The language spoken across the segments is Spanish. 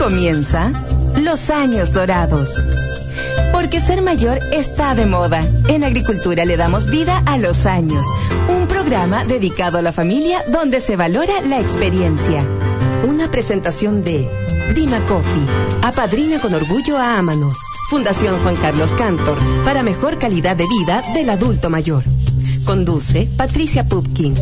Comienza Los Años Dorados. Porque ser mayor está de moda. En Agricultura le damos vida a los años. Un programa dedicado a la familia donde se valora la experiencia. Una presentación de Dima Coffee. Apadrina con orgullo a Ámanos. Fundación Juan Carlos Cantor. Para mejor calidad de vida del adulto mayor. Conduce Patricia Pupkin.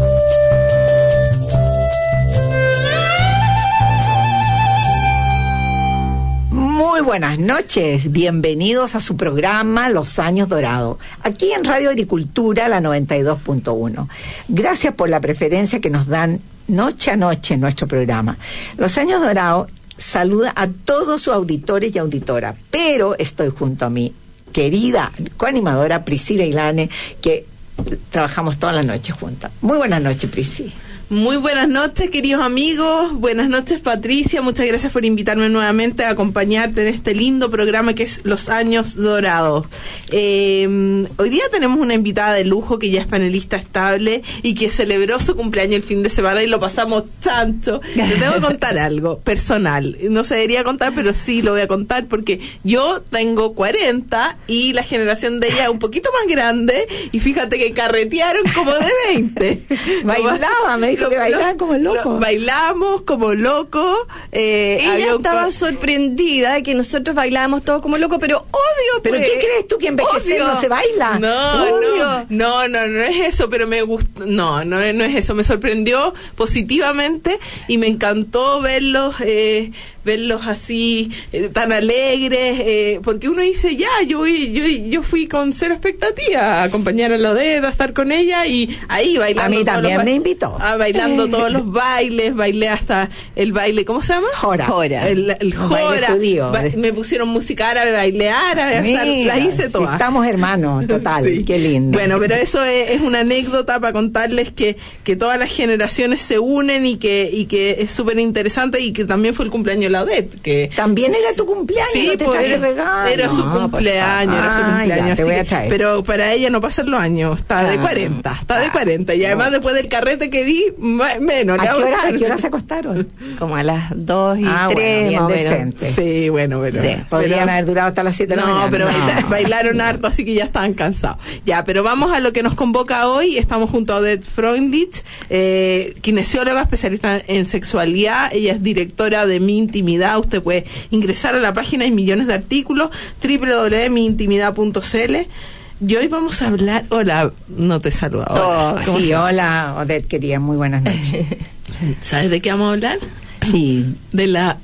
Muy buenas noches, bienvenidos a su programa Los Años Dorados, aquí en Radio Agricultura, la 92.1. Gracias por la preferencia que nos dan noche a noche en nuestro programa. Los Años Dorados saluda a todos sus auditores y auditoras, pero estoy junto a mi querida coanimadora Priscila Ilane, que trabajamos toda la noche juntas. Muy buenas noches, Priscila. Muy buenas noches, queridos amigos. Buenas noches, Patricia. Muchas gracias por invitarme nuevamente a acompañarte en este lindo programa que es Los Años Dorados. Hoy día tenemos una invitada de lujo que ya es panelista estable y que celebró su cumpleaños el fin de semana y lo pasamos tanto. Te tengo que contar algo personal. No se debería contar, pero sí lo voy a contar porque yo tengo 40 y la generación de ella es un poquito más grande y fíjate que carretearon como de 20. Bailaba, me dijo que bailaban como locos. Bailamos como locos. Ella estaba sorprendida de que nosotros bailábamos todos como locos, pero obvio. ¿Pero qué crees tú que envejecer no se baila? No es eso, pero me gustó. No es eso. Me sorprendió positivamente y me encantó verlos así tan alegres, porque uno dice yo fui con cero expectativa a acompañar a la Odette, a estar con ella y ahí bailando. A mí también me invitó. Bailando todos los bailes, bailé hasta el baile, ¿cómo se llama? Jora. El jora. Judío. Me pusieron música árabe, bailé árabe, las hice todas. Sí, estamos hermanos, total, sí. Qué lindo. Bueno, pero eso es una anécdota para contarles que todas las generaciones se unen y que es súper interesante y que también fue el cumpleaños de la Odette, que también era tu cumpleaños, sí, no te traje regalo. Era su cumpleaños, ya, te voy a traer. Pero para ella no pasan los años, está de 40 y además después del carrete que vi, menos. ¿A qué hora se acostaron? Como a las 2 y 3, bien más o menos. decente. Sí, bueno, pero sí, podrían haber durado hasta las 7 de la mañana. Pero bailaron harto, así que ya estaban cansados. Ya, pero vamos a lo que nos convoca hoy. Estamos junto a Odette Freundlich, kinesióloga, especialista en sexualidad. Ella es directora de Mi Intimidad. Usted puede ingresar a la página, hay millones de artículos, www.miintimidad.cl. Y hoy vamos a hablar... Hola, no te saludo. Hola, Odette, querida, muy buenas noches. ¿Sabes de qué vamos a hablar? Sí. De la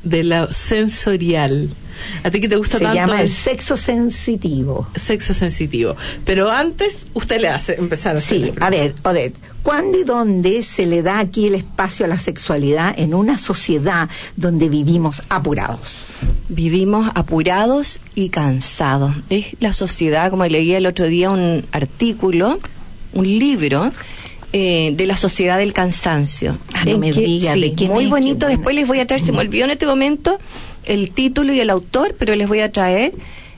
sensorial. ¿A ti que te gusta se tanto? Se llama el sexo sensitivo. Sexo sensitivo. Pero antes, usted le hace empezar a hacer. Sí, a ver, Odette, ¿cuándo y dónde se le da aquí el espacio a la sexualidad en una sociedad donde vivimos apurados? Vivimos apurados y cansados. Es la sociedad, como leí el otro día un artículo, un libro, de la sociedad del cansancio. No me diga, sí, ¿de qué muy bonito. Después les voy a traer, se me olvidó en este momento el título y el autor, pero les voy a traer.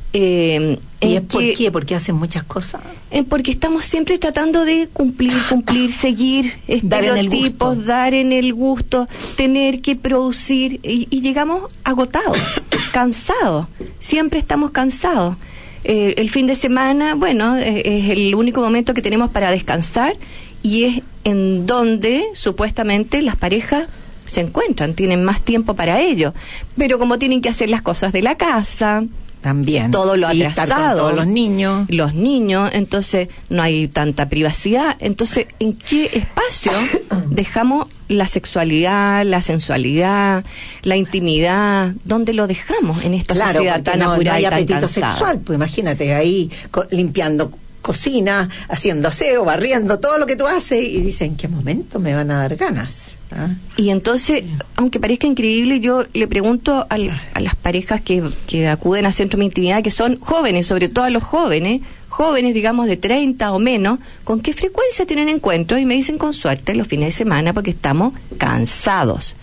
¿Y es por qué? ¿Porque hacen muchas cosas? Porque estamos siempre tratando de cumplir, seguir estereotipos, dar en el gusto, tener que producir, y llegamos agotados, cansados. Siempre estamos cansados. El fin de semana, bueno, es el único momento que tenemos para descansar y es en donde supuestamente las parejas se encuentran, tienen más tiempo para ello, pero como tienen que hacer las cosas de la casa, también todo lo atrasado, todos los niños, entonces no hay tanta privacidad. Entonces, ¿en qué espacio dejamos la sexualidad, la sensualidad, la intimidad? ¿Dónde lo dejamos en esta sociedad tan apurada y tan apetito cansada? Sexual, pues imagínate ahí limpiando cocina, haciendo aseo, barriendo, todo lo que tú haces, y dices, ¿en qué momento me van a dar ganas? Y entonces, aunque parezca increíble, yo le pregunto a las parejas que acuden a Centro de Intimidad, que son jóvenes, sobre todo a los jóvenes, digamos de 30 o menos, ¿con qué frecuencia tienen encuentros? Y me dicen, con suerte, los fines de semana, porque estamos cansados.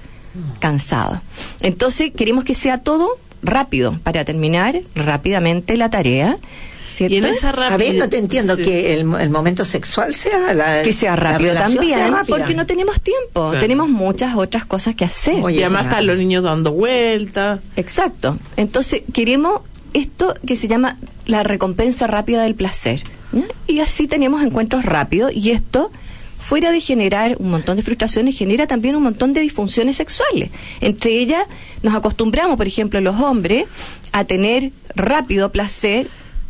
Entonces, queremos que sea todo rápido, para terminar rápidamente la tarea, ¿cierto? Y en esa rapidez, a ver, no te entiendo, sí. Que el momento sexual sea que sea rápido también, porque no tenemos tiempo, claro. Tenemos muchas otras cosas que hacer. Oye, y además están los niños dando vueltas. Exacto. Entonces queremos esto que se llama la recompensa rápida del placer, ¿ya? Y así tenemos encuentros rápidos, y esto, fuera de generar un montón de frustraciones, genera también un montón de disfunciones sexuales. Entre ellas, nos acostumbramos, por ejemplo, los hombres, a tener rápido placer,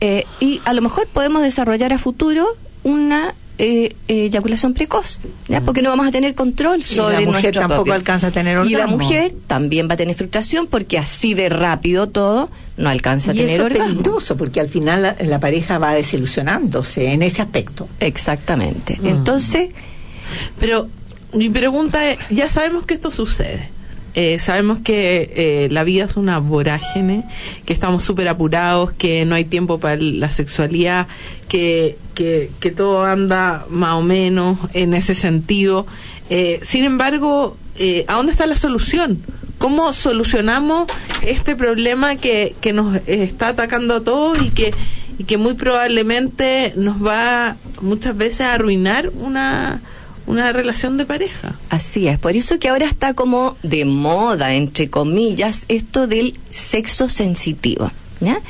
y a lo mejor podemos desarrollar a futuro una eyaculación precoz, ¿ya? Porque no vamos a tener control sobre nuestro propio. Y la mujer tampoco alcanza a tener orgasmo. Y la mujer también va a tener frustración, porque así de rápido todo no alcanza a tener orgasmo. Y eso es peligroso, porque al final la pareja va desilusionándose en ese aspecto. Exactamente. Entonces, pero mi pregunta es, ya sabemos que esto sucede. Sabemos que la vida es una vorágine, que estamos súper apurados, que no hay tiempo para la sexualidad, que todo anda más o menos en ese sentido. Sin embargo, ¿a dónde está la solución? ¿Cómo solucionamos este problema que nos está atacando a todos y que muy probablemente nos va muchas veces a arruinar una relación de pareja? Así es, por eso que ahora está como de moda, entre comillas, esto del sexo sensitivo, ¿ya?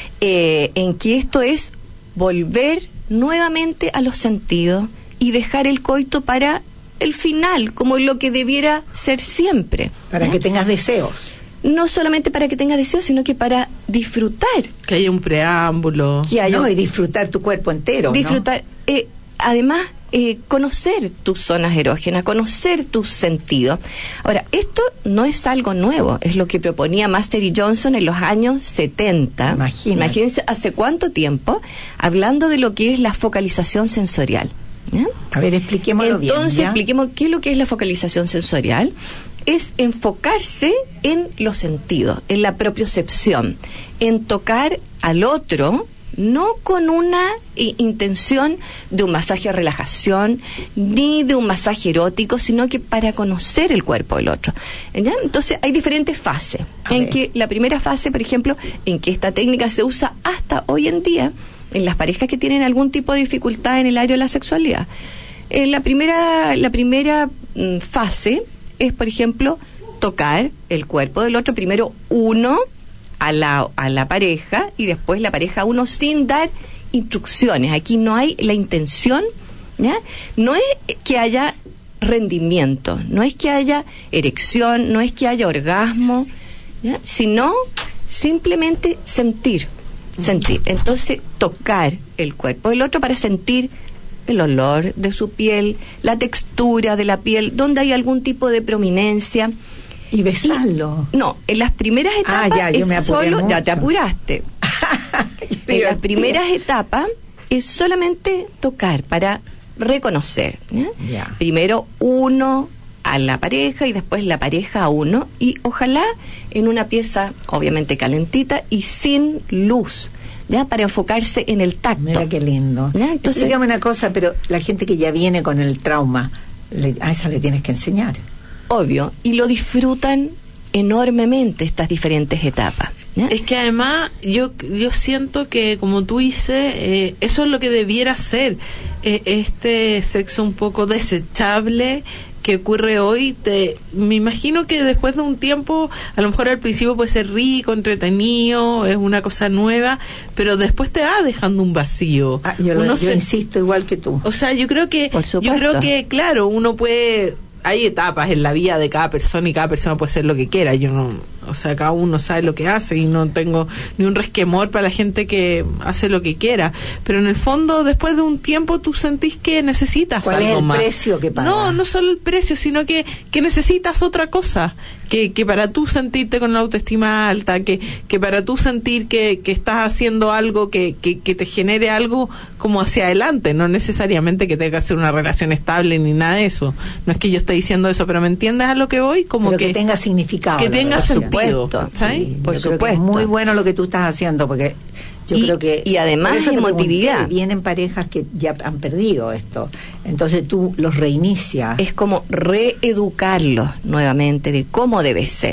En que esto es volver nuevamente a los sentidos y dejar el coito para el final, como lo que debiera ser siempre. Para que tengas deseos. No solamente para que tengas deseos, sino que para disfrutar. Que haya un preámbulo. Y disfrutar tu cuerpo entero. Disfrutar, ¿no? Además, conocer tus zonas erógenas, conocer tus sentidos. Ahora, esto no es algo nuevo, es lo que proponía Master y Johnson en los años 70. Imagínense hace cuánto tiempo, hablando de lo que es la focalización sensorial. ¿Ya? A ver, expliquémoslo bien. Entonces, expliquemos qué es lo que es la focalización sensorial. Es enfocarse en los sentidos, en la propiocepción, en tocar al otro, no con una intención de un masaje de relajación ni de un masaje erótico, sino que para conocer el cuerpo del otro, ¿ya? Entonces hay diferentes fases, que la primera fase, por ejemplo, en que esta técnica se usa hasta hoy en día en las parejas que tienen algún tipo de dificultad en el área de la sexualidad. La primera fase es, por ejemplo, tocar el cuerpo del otro, primero uno a la pareja y después la pareja a uno, sin dar instrucciones. Aquí no hay la intención, ¿ya? No es que haya rendimiento, no es que haya erección, no es que haya orgasmo, ¿ya? Sino simplemente sentir. Entonces, tocar el cuerpo del otro para sentir el olor de su piel, la textura de la piel, donde hay algún tipo de prominencia. Y besarlo. No, en las primeras etapas yo me apuré mucho. Ya te apuraste. En las primeras etapas es solamente tocar para reconocer, ¿ya? Ya. Primero uno a la pareja y después la pareja a uno, y ojalá en una pieza obviamente calentita y sin luz, ¿ya? Para enfocarse en el tacto. Mira qué lindo. Entonces, dígame una cosa, pero la gente que ya viene con el trauma, a esa le tienes que enseñar. Obvio, y lo disfrutan enormemente estas diferentes etapas, ¿ya? Es que además yo siento que, como tú dices, eso es lo que debiera ser este sexo un poco desechable que ocurre hoy. Me imagino que después de un tiempo, a lo mejor al principio puede ser rico, entretenido, es una cosa nueva, pero después te va dejando un vacío. Yo insisto igual que tú. O sea, yo creo que claro, uno puede, hay etapas en la vida de cada persona y cada persona puede hacer lo que quiera. Cada uno sabe lo que hace y no tengo ni un resquemor para la gente que hace lo que quiera. Pero en el fondo, después de un tiempo, tú sentís que necesitas algo más. ¿Cuál es el precio que pagas? No solo el precio, sino que necesitas otra cosa. Que para tú sentirte con la autoestima alta, que para tú sentir que estás haciendo algo que te genere algo como hacia adelante, no necesariamente que tengas que hacer una relación estable ni nada de eso. No es que yo esté diciendo eso, pero ¿me entiendes a lo que voy? Pero que tenga significado. Que tenga sentido. ¿Sabes? Sí, por supuesto. Es muy bueno lo que tú estás haciendo, porque yo creo que... Y además emotividad. Vienen parejas que ya han perdido esto, entonces tú los reinicias. Es como reeducarlos nuevamente de cómo debe ser.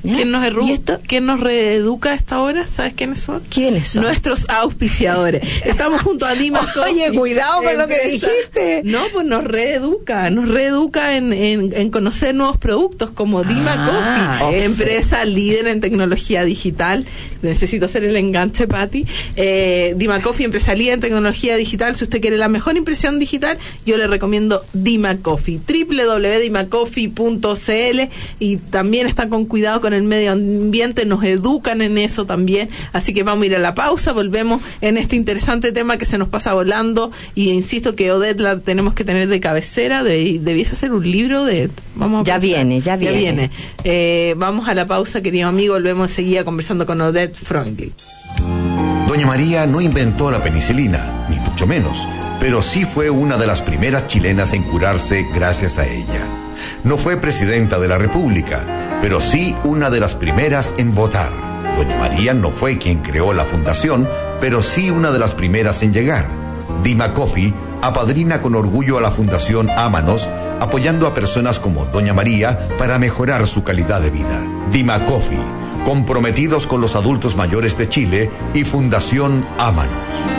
¿Quién nos reeduca a esta hora? ¿Sabes quiénes son? ¿Quiénes son? Nuestros auspiciadores. Estamos junto a Dima Coffee. Oye, cuidado con lo que dijiste. No, pues nos reeduca en conocer nuevos productos como Dima Coffee, empresa líder en tecnología digital. Necesito hacer el enganche, Pati. Dima Coffee, empresa líder en tecnología digital. Si usted quiere la mejor impresión digital, yo le recomiendo Dima Coffee, www.dimacoffee.cl, y también están con cuidado con el medio ambiente, nos educan en eso también. Así que vamos a ir a la pausa, volvemos en este interesante tema que se nos pasa volando, y insisto que Odette la tenemos que tener de cabecera, debiese hacer un libro de... Ya viene. Vamos a la pausa, querido amigo, volvemos enseguida conversando con Odette Freundlich. Doña María no inventó la penicilina, ni mucho menos, pero sí fue una de las primeras chilenas en curarse gracias a ella. No fue presidenta de la República, pero sí una de las primeras en votar. Doña María no fue quien creó la fundación, pero sí una de las primeras en llegar. Dima Coffee apadrina con orgullo a la Fundación Ámanos, apoyando a personas como Doña María para mejorar su calidad de vida. Dima Coffee, comprometidos con los adultos mayores de Chile, y Fundación Ámanos.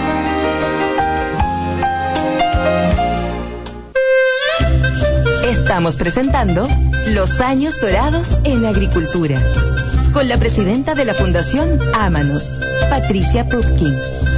Estamos presentando Los Años Dorados en Agricultura, con la presidenta de la Fundación Ámanos, Patricia Pupkin.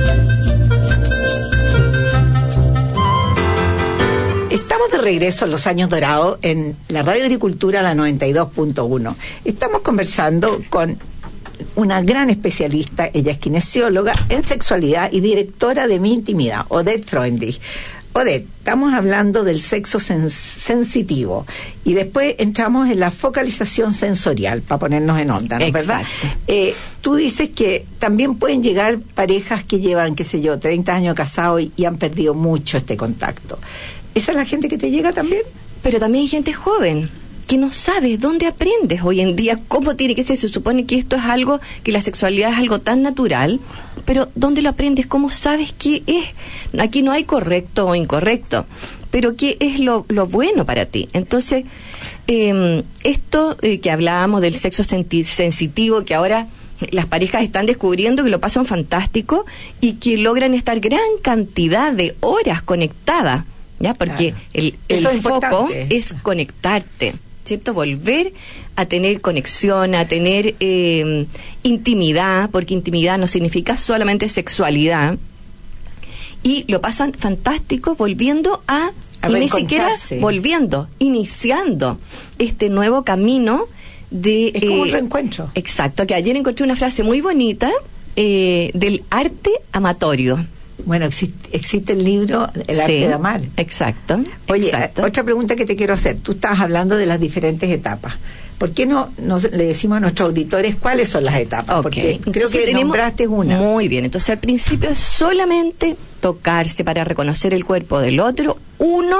Estamos de regreso a Los Años Dorados en la Radio Agricultura, la 92.1. Estamos conversando con una gran especialista, ella es kinesióloga en sexualidad y directora de Mi Intimidad, Odette Freundlich. Odette, estamos hablando del sexo sensitivo y después entramos en la focalización sensorial para ponernos en onda, ¿no es verdad? Tú dices que también pueden llegar parejas que llevan, 30 años casados y han perdido mucho este contacto. ¿Esa es la gente que te llega también? Pero también hay gente joven que no sabes dónde aprendes hoy en día cómo tiene que ser. Se supone que esto es algo, que la sexualidad es algo tan natural, pero ¿dónde lo aprendes? ¿Cómo sabes qué es? Aquí no hay correcto o incorrecto, pero qué es lo bueno para ti. Entonces, esto que hablábamos del sexo sensitivo, que ahora las parejas están descubriendo que lo pasan fantástico y que logran estar gran cantidad de horas conectadas, ¿ya? Porque claro, el foco es conectarte, ¿cierto? Volver a tener conexión, a tener intimidad, porque intimidad no significa solamente sexualidad, y lo pasan fantástico volviendo y ni siquiera volviendo, iniciando este nuevo camino de... Es como un reencuentro. Exacto, que ayer encontré una frase muy bonita del arte amatorio. Bueno, existe el libro El arte de amar. Exacto. Oye, otra pregunta que te quiero hacer. Tú estabas hablando de las diferentes etapas. ¿Por qué no le decimos a nuestros auditores cuáles son las etapas? Okay. Porque creo que nombraste una. Muy bien. Entonces, al principio es solamente tocarse para reconocer el cuerpo del otro. Uno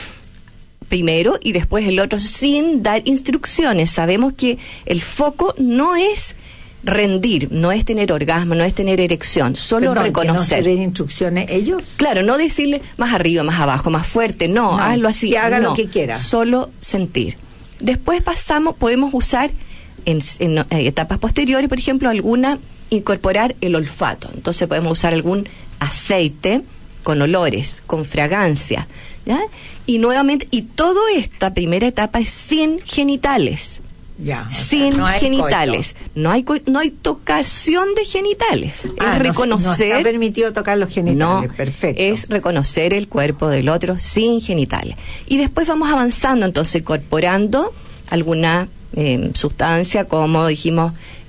primero y después el otro, sin dar instrucciones. Sabemos que el foco no es rendir, no es tener orgasmo, no es tener erección, solo reconocer. ¿No se den instrucciones ellos? Claro, no decirle más arriba, más abajo, más fuerte, no, hazlo así. Que haga lo que quiera. Solo sentir. Después podemos usar en etapas posteriores, por ejemplo, incorporar el olfato. Entonces podemos usar algún aceite con olores, con fragancia, ¿ya? Y nuevamente, y toda esta primera etapa es sin genitales. Ya, sin genitales. No hay tocación de genitales. Es reconocer. No está permitido tocar los genitales. No, perfecto. Es reconocer el cuerpo del otro sin genitales. Y después vamos avanzando, entonces, incorporando alguna sustancia, como dijimos,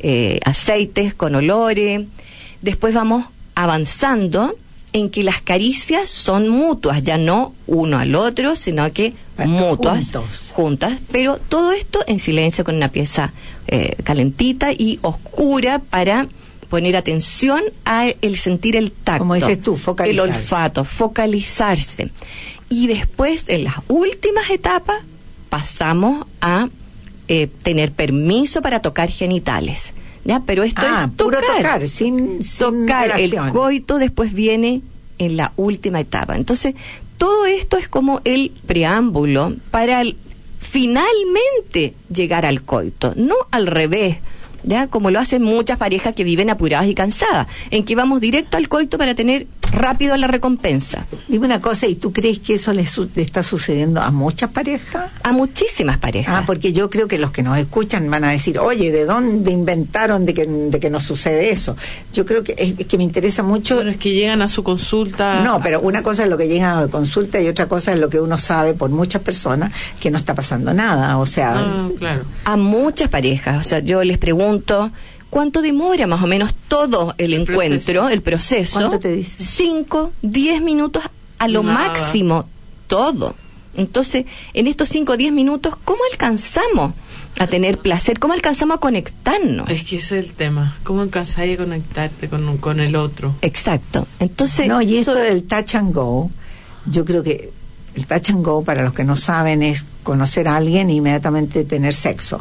aceites con olores. Después vamos avanzando en que las caricias son mutuas, ya no uno al otro, sino que mutuas, juntas, pero todo esto en silencio, con una pieza calentita y oscura, para poner atención a el sentir el tacto, como dices tú, focalizarse. El olfato, focalizarse. Y después, en las últimas etapas, pasamos a tener permiso para tocar genitales. ¿Ya? Pero esto es tocar, sin tocar. El coito después viene en la última etapa. Entonces, todo esto es como el preámbulo para finalmente llegar al coito, no al revés, ¿ya? Como lo hacen muchas parejas que viven apuradas y cansadas, en que vamos directo al coito para tener rápido la recompensa. Dime una cosa, ¿y tú crees que eso le está sucediendo a muchas parejas? A muchísimas parejas. Porque yo creo que los que nos escuchan van a decir, oye, ¿de dónde inventaron de que no sucede eso? Yo creo que es que me interesa mucho. Pero es que llegan a su consulta. No, pero una cosa es lo que llegan a la consulta y otra cosa es lo que uno sabe por muchas personas que no está pasando nada, o sea. Claro. A muchas parejas, o sea, yo les pregunto, ¿cuánto demora más o menos todo el encuentro, el proceso? ¿Cuánto te dice? 5, 10 minutos a lo máximo, todo. Entonces, en estos 5 o 10 minutos, ¿cómo alcanzamos a tener placer? ¿Cómo alcanzamos a conectarnos? Es que ese es el tema. ¿Cómo alcanzar a conectarte con el otro? Exacto. Entonces, no, y esto del touch and go, yo creo que el touch and go, para los que no saben, es conocer a alguien e inmediatamente tener sexo.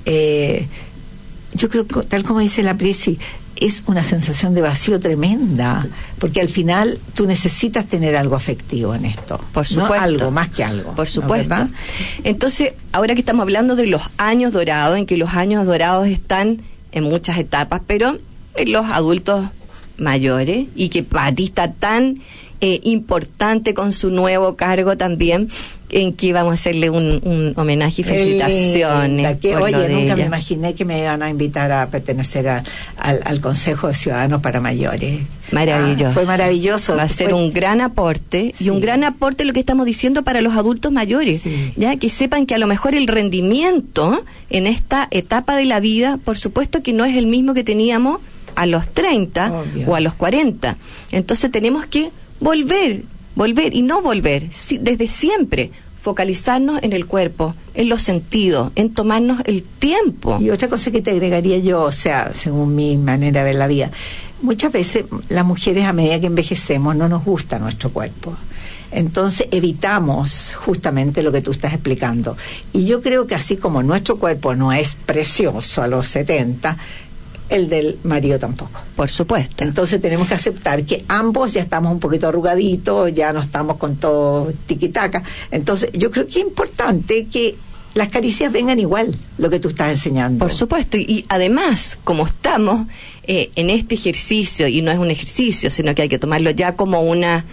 Yo creo que, tal como dice la Prisi, es una sensación de vacío tremenda, porque al final tú necesitas tener algo afectivo en esto. Por supuesto. ¿No? Algo, más que algo. Por supuesto. ¿No? Entonces, ahora que estamos hablando de los años dorados, en que los años dorados están en muchas etapas, pero en los adultos mayores, y que Pati está tan importante con su nuevo cargo también, en que vamos a hacerle un homenaje y felicitaciones. Oye, nunca me imaginé que me iban a invitar a pertenecer al Consejo de Ciudadanos para Mayores. Maravilloso. Fue maravilloso. Va a ser un gran aporte, sí. Y un gran aporte lo que estamos diciendo para los adultos mayores, sí. Ya que sepan que a lo mejor el rendimiento en esta etapa de la vida, por supuesto que no es el mismo que teníamos a los 30 Obvio. O a los 40. Entonces tenemos que volver y no volver, desde siempre focalizarnos en el cuerpo, en los sentidos, en tomarnos el tiempo. Y otra cosa que te agregaría yo, o sea, según mi manera de ver la vida, muchas veces las mujeres, a medida que envejecemos, no nos gusta nuestro cuerpo. Entonces evitamos justamente lo que tú estás explicando. Y yo creo que así como nuestro cuerpo no es precioso a los 70, el del marido tampoco. Por supuesto. Entonces tenemos que aceptar que ambos ya estamos un poquito arrugaditos, ya no estamos con todo tiquitaca. Entonces yo creo que es importante que las caricias vengan igual, lo que tú estás enseñando. Por supuesto, y además, como estamos en este ejercicio, y no es un ejercicio, sino que hay que tomarlo ya como una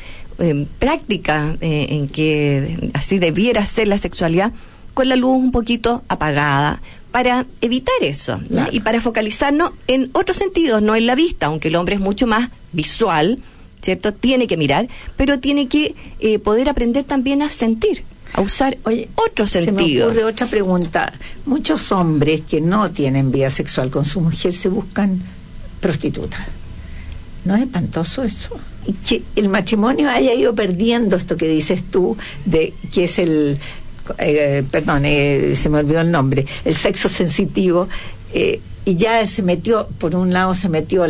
práctica en que así debiera ser la sexualidad, con la luz un poquito apagada, para evitar eso, claro. Y para focalizarnos en otros sentidos, no en la vista, aunque el hombre es mucho más visual, ¿cierto? Tiene que mirar, pero tiene que poder aprender también a sentir, a usar otro sentido. Se me ocurre otra pregunta. Muchos hombres que no tienen vida sexual con su mujer se buscan prostitutas. ¿No es espantoso eso? Y que el matrimonio haya ido perdiendo esto que dices tú, de que es el... se me olvidó el nombre, el sexo sensitivo, y ya se metió, por un lado se metió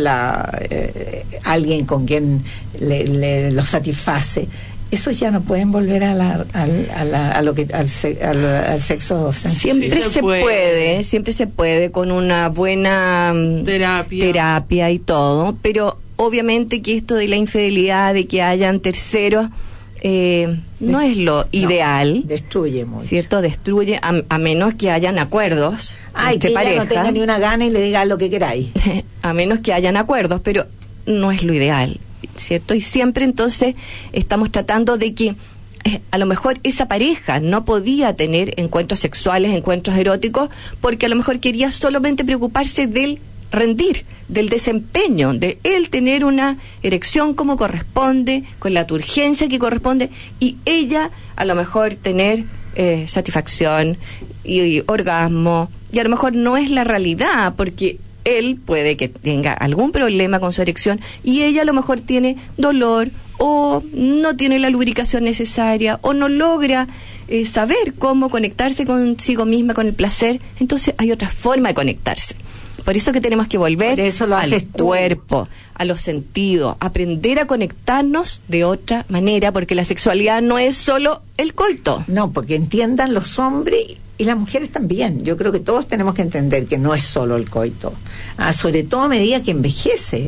alguien con quien lo satisface. Esos ya no pueden volver al sexo sensible. Siempre se puede con una buena terapia y todo, pero obviamente que esto de la infidelidad, de que hayan terceros, no es lo ideal. Destruye mucho. ¿Cierto? Destruye, a menos que hayan acuerdos entre que parejas. ella no tenga ni una gana y le diga lo que queráis. A menos que hayan acuerdos, pero no es lo ideal, ¿cierto? Y siempre entonces estamos tratando de que a lo mejor esa pareja no podía tener encuentros sexuales, encuentros eróticos, porque a lo mejor quería solamente preocuparse del rendir, del desempeño, de él tener una erección como corresponde, con la turgencia que corresponde, y ella a lo mejor tener satisfacción y orgasmo, y a lo mejor no es la realidad, porque él puede que tenga algún problema con su erección y ella a lo mejor tiene dolor o no tiene la lubricación necesaria o no logra saber cómo conectarse consigo misma, con el placer. Entonces hay otra forma de conectarse. Por eso que tenemos que volver al cuerpo, a los sentidos, aprender a conectarnos de otra manera, porque la sexualidad no es solo el coito. No, porque entiendan los hombres y las mujeres también. Yo creo que todos tenemos que entender que no es solo el coito. Sobre todo a medida que envejece.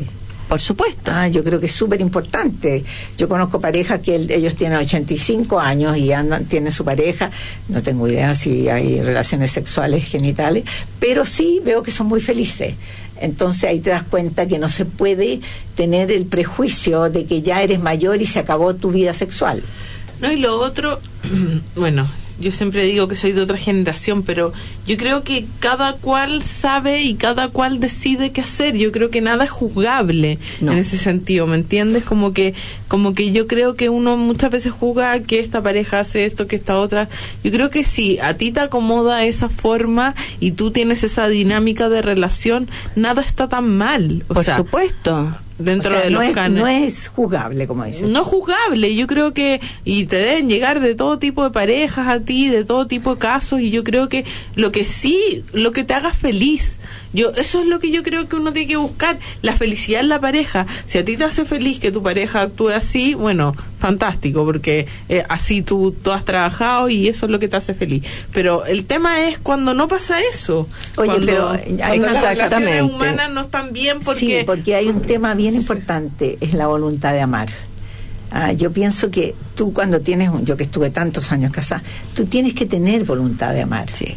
Por supuesto. Yo creo que es súper importante. Yo conozco parejas que ellos tienen 85 años y tienen su pareja. No tengo idea si hay relaciones sexuales genitales, pero sí veo que son muy felices. Entonces ahí te das cuenta que no se puede tener el prejuicio de que ya eres mayor y se acabó tu vida sexual. No, y lo otro, bueno, yo siempre digo que soy de otra generación, pero yo creo que cada cual sabe y cada cual decide qué hacer. Yo creo que nada es juzgable en ese sentido, ¿me entiendes? Como que yo creo que uno muchas veces juzga que esta pareja hace esto, que esta otra. Yo creo que si a ti te acomoda esa forma y tú tienes esa dinámica de relación, nada está tan mal. Por supuesto. Dentro de los canes. No es juzgable, como dices. No es juzgable, yo creo que, y te deben llegar de todo tipo de parejas a ti, de todo tipo de casos, y yo creo que lo que te haga feliz. Eso es lo que yo creo que uno tiene que buscar, la felicidad en la pareja. Si a ti te hace feliz que tu pareja actúe así, bueno, fantástico, porque así tú has trabajado y eso es lo que te hace feliz. Pero el tema es cuando no pasa eso. Oye, cuando las relaciones humanas no están bien porque... Sí, porque hay un tema bien importante, es la voluntad de amar. Yo pienso que tú cuando tienes, yo que estuve tantos años casada, tú tienes que tener voluntad de amar. Sí.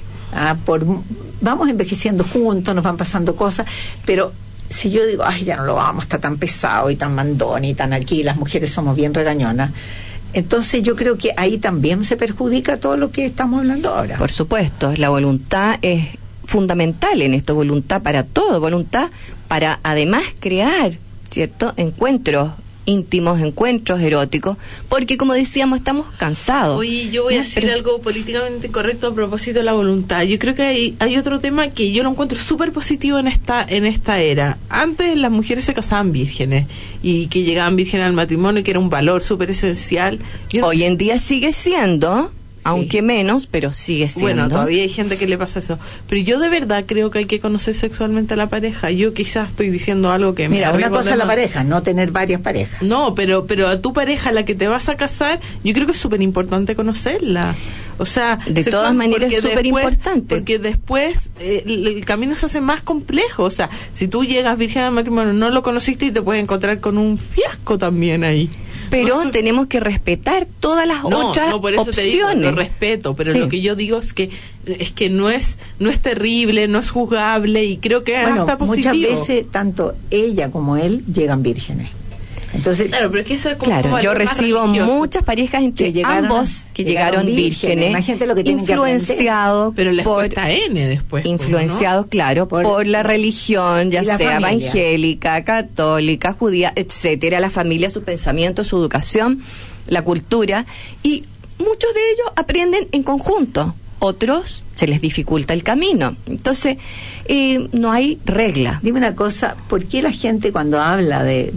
Vamos envejeciendo juntos, nos van pasando cosas, pero si yo digo, ya no lo vamos, está tan pesado y tan mandón y tan aquí, las mujeres somos bien regañonas, entonces yo creo que ahí también se perjudica todo lo que estamos hablando ahora. Por supuesto, la voluntad es fundamental en esto, voluntad para todo, voluntad para además crear, ¿cierto?, encuentros íntimos, encuentros eróticos, porque como decíamos, estamos cansados. Oye, yo voy a decir algo políticamente correcto a propósito de la voluntad. Yo creo que hay otro tema que yo lo encuentro súper positivo en esta era. Antes las mujeres se casaban vírgenes y que llegaban vírgenes al matrimonio, que era un valor súper esencial. Hoy en día sigue siendo... aunque menos, pero sigue siendo. Bueno, todavía hay gente que le pasa eso. Pero yo de verdad creo que hay que conocer sexualmente a la pareja. Yo quizás estoy diciendo algo que... Mira, una cosa es la pareja, no tener varias parejas. No, pero a tu pareja, la que te vas a casar, yo creo que es súper importante conocerla. O sea... De todas maneras es súper importante. Porque después el camino se hace más complejo. O sea, si tú llegas virgen al matrimonio, no lo conociste y te puedes encontrar con un fiasco también ahí. Pero tenemos que respetar todas las otras por eso opciones. Te digo, lo respeto, pero lo que yo digo es que no es terrible, no es juzgable y creo que hasta positivo. Muchas veces tanto ella como él llegan vírgenes. Entonces, claro, pero es que eso es como yo recibo muchas parejas entre ambos que llegaron vírgenes, imagínate lo que influenciados, pero les cuesta N después. Influenciados, ¿no? Claro, por la religión, ya sea evangélica, católica, judía, etcétera, la familia, su pensamiento, su educación, la cultura, y muchos de ellos aprenden en conjunto. Otros se les dificulta el camino. Entonces, no hay regla. Dime una cosa, ¿por qué la gente cuando habla de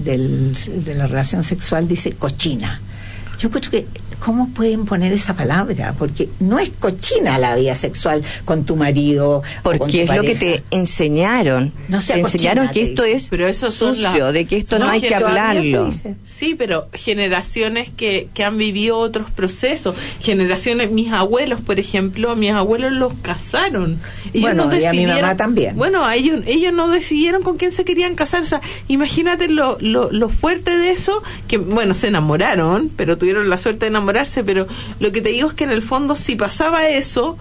la relación sexual dice cochina? Yo creo que, ¿cómo pueden poner esa palabra? Porque no es cochina la vida sexual con tu marido. Porque es lo que te enseñaron. No sea te cochina, enseñaron que esto es sucio, de que esto no hay que hablarlo. Sí, pero generaciones que han vivido otros procesos. Generaciones, mis abuelos, por ejemplo, a mis abuelos los casaron. Ellos no y a mi mamá también. Bueno, ellos no decidieron con quién se querían casar. O sea, imagínate lo fuerte de eso, que bueno, se enamoraron, pero tuvieron la suerte de enamorarse, pero lo que te digo es que en el fondo si pasaba eso,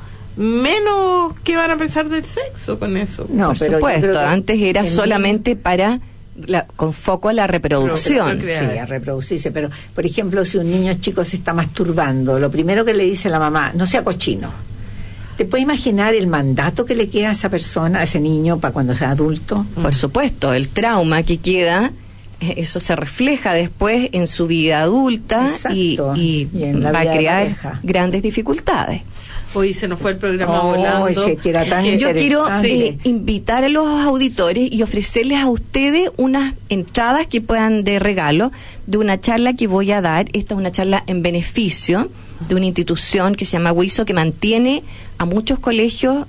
menos que van a pensar del sexo con eso. No, por supuesto, antes era solamente para con foco a la reproducción. Sí, a reproducirse, pero por ejemplo, si un niño chico se está masturbando, lo primero que le dice la mamá, no sea cochino. ¿Te puedes imaginar el mandato que le queda a esa persona, a ese niño, para cuando sea adulto? Por supuesto, el trauma que queda, eso se refleja después en su vida adulta y va a crear grandes dificultades. Hoy se nos fue el programa volando. Yo quiero invitar a los auditores y ofrecerles a ustedes unas entradas que puedan de regalo de una charla que voy a dar. Esta es una charla en beneficio de una institución que se llama WISO, que mantiene a muchos colegios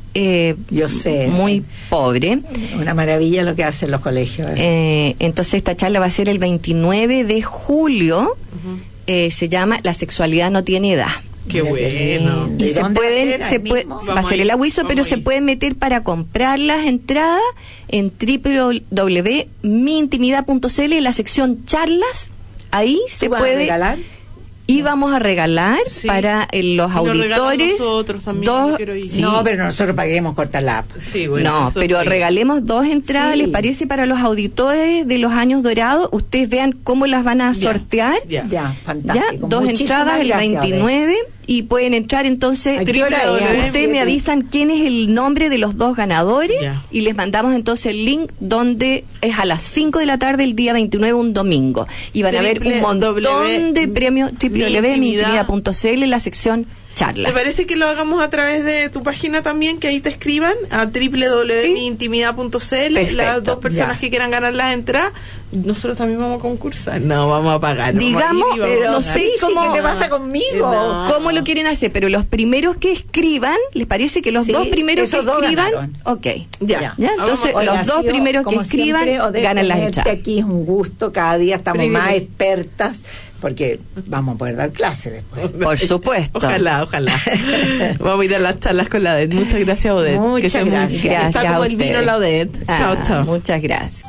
muy pobres. Una maravilla lo que hacen los colegios. Entonces esta charla va a ser el 29 de julio. Se llama La sexualidad no tiene edad. Qué bueno. Y se pueden, va a ser el aviso, pero se pueden meter para comprar las entradas en www.miintimidad.cl en la sección charlas. Ahí se puede regalar. Y vamos a regalar para los auditores dos. No, pero nosotros paguemos cortar la app. Sí, bueno, no, pero regalemos 2 entradas, ¿les parece? Para los auditores de los años dorados. Ustedes vean cómo las van a sortear. Ya, fantástico. 2 entradas el 29. Y pueden entrar entonces, ustedes me avisan quién es el nombre de los 2 ganadores y les mandamos entonces el link, donde es a las 5 de la tarde el día 29, un domingo. Y van a ver un montón de premios, www.miintimidad.cl en la sección charlas. ¿Te parece que lo hagamos a través de tu página también, que ahí te escriban a www.miintimidad.cl? Las 2 personas que quieran ganar las entradas, nosotros también vamos a concursar. No, vamos a pagar. Digamos, pero no sé cómo. ¿Qué te pasa conmigo? No. ¿Cómo lo quieren hacer? Pero los primeros que escriban, ¿les parece que los 2 primeros que escriban? Ok. Ya. Entonces, los 2 primeros que escriban ganan las entradas. Aquí es un gusto, cada día estamos más expertas, porque vamos a poder dar clase después. Por supuesto. Ojalá. Vamos a ir a las charlas con la Odette. Muchas gracias, Odette. Muchas gracias. Está como el vino la Odette. Chao. Muchas gracias.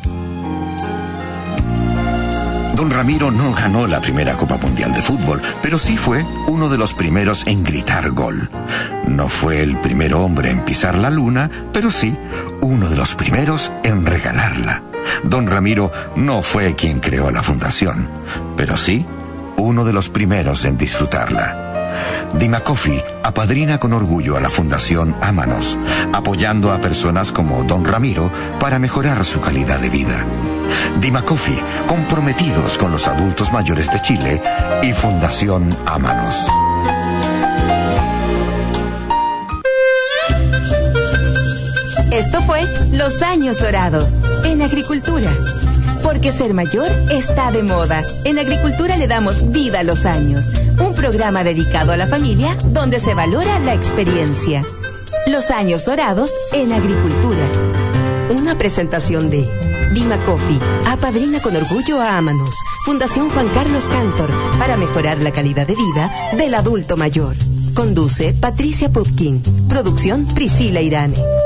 Don Ramiro no ganó la primera Copa Mundial de Fútbol, pero sí fue uno de los primeros en gritar gol. No fue el primer hombre en pisar la luna, pero sí uno de los primeros en regalarla. Don Ramiro no fue quien creó la fundación, pero sí uno de los primeros en disfrutarla. Dima Coffee apadrina con orgullo a la Fundación Ámanos, apoyando a personas como Don Ramiro para mejorar su calidad de vida. Dima Coffee, comprometidos con los adultos mayores de Chile, y Fundación Ámanos. Esto fue Los Años Dorados en Agricultura. Porque ser mayor está de moda. En Agricultura le damos vida a los años. Un programa dedicado a la familia donde se valora la experiencia. Los Años Dorados en Agricultura. Una presentación de Dima Coffee, apadrina con orgullo a Ámanos. Fundación Juan Carlos Cantor, para mejorar la calidad de vida del adulto mayor. Conduce Patricia Pupkin. Producción Priscila Irane.